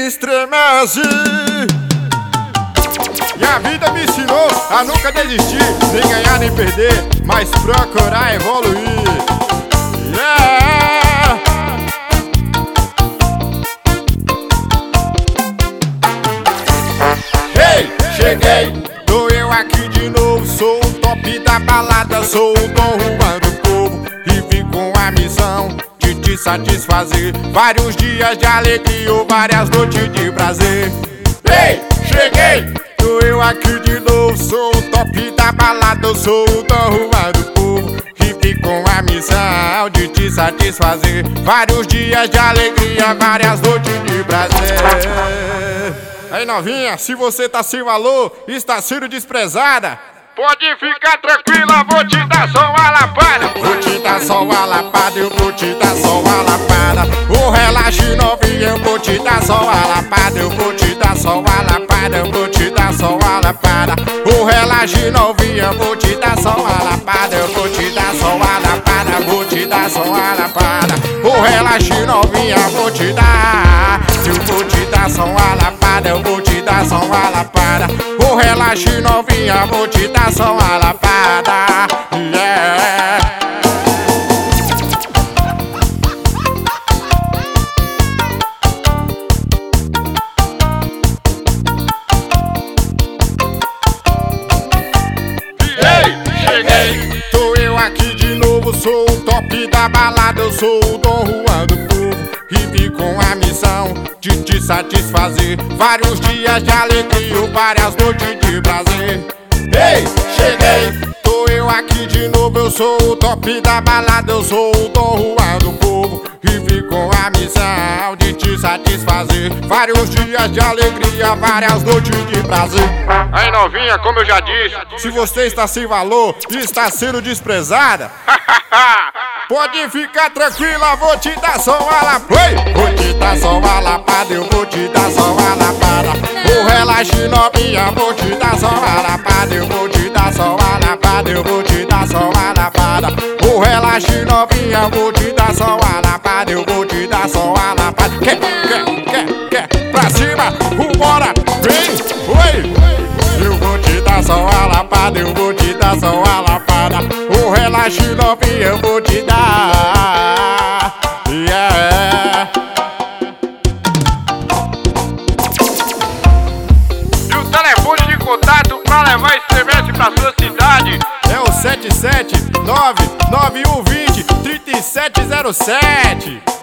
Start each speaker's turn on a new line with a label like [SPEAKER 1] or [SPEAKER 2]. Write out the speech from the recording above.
[SPEAKER 1] estremece. E a vida me ensinou a nunca desistir, nem ganhar nem perder, mas procurar evoluir. Yeah! Hey, cheguei, tô eu aqui de novo, sou o top da balada, sou o Dom Juan do povo e vim com a missão de te satisfazer. Vários dias de alegria ou várias noites de prazer. Hey, cheguei, tô eu aqui de novo, sou o top da balada, eu sou o Dom Juan do povo e vim com a missão de te satisfazer. Vários dias de alegria, várias noites de prazer. Aí novinha, se você tá sem valor, está sendo desprezada, pode ficar tranquila, vou te dar só uma lapada. Vou te dar só uma lapada, eu vou te dar só uma lapada. O relaxe novinha, eu vou te dar só uma lapada. Eu vou te dar só uma lapada, eu vou te dar só uma lapada. O relaxe novinha, eu vou te dar só uma lapada. Eu vou te dar só uma lapada, vou te dar só uma lapada. O relaxe novinha, eu vou te dar. Eu vou te dar só uma lapada, eu vou te dar só uma lapada. O relaxe novinha, vou te dar só uma lapada. Yeah. Ei, cheguei, tô eu aqui de novo, sou o top da balada, eu sou o Dom Juan do povo e vim com a missão de te satisfazer. Vários dias de alegria, várias noites de prazer. Ei, cheguei, tô eu aqui de novo, eu sou o top da balada, eu sou o Dom Juan do povo e vim com a missão de te satisfazer. Vários dias de alegria, várias noites de prazer. Aí novinha, como eu já disse, se você está sem valor e está sendo desprezada, pode ficar tranquila, vou te dar só uma lapada. Vou te dar só uma lapada, eu vou te dar só uma lapada. O relaxe novinha, vou te dar só uma lapada. Eu vou te dar só uma lapada, eu vou te dar só uma lapada. O relaxe novinha, vou te dar só uma lapada. Eu vou te dar só uma lapada. Quer, pra cima, vambora, vem, oi. Eu vou te dar só uma lapada, eu vou te dar só uma lapada. O relaxe novinha, eu vou te dar. Yeah. E o telefone de contato pra levar esse semestre pra sua cidade é o 779-9120-3707.